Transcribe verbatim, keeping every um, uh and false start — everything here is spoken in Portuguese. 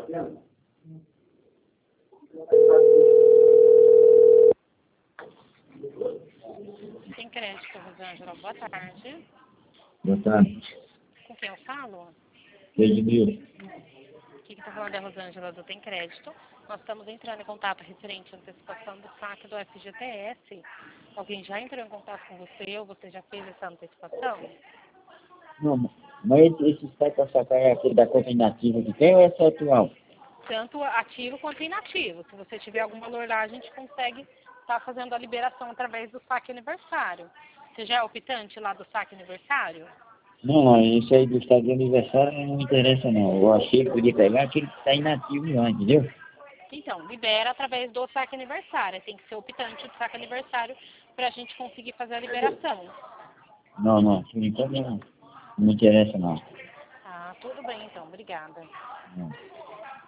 Tem crédito, Rosângela. Boa tarde. Boa tarde. Com quem eu falo? Edmilson. Aqui que está falando é a Rosângela do Tem Crédito. Nós estamos entrando em contato referente à antecipação do saque do F G T S. Alguém já entrou em contato com você ou você já fez essa antecipação? Não, mas esse site para sacar é aquele da conta inativa que tem ou é só atual? Tanto ativo quanto inativo. Se você tiver algum valor lá, a gente consegue estar fazendo a liberação através do saque aniversário. Você já é optante lá do saque aniversário? Não, não, isso aí do estado de aniversário não me interessa não. Eu achei que podia pegar aquele que está inativo lá, entendeu? Então, libera através do saque aniversário. Tem que ser optante do saque aniversário para a gente conseguir fazer a liberação. Não, não, por enquanto não, não me interessa não. Ah, tudo bem então. Obrigada. Não.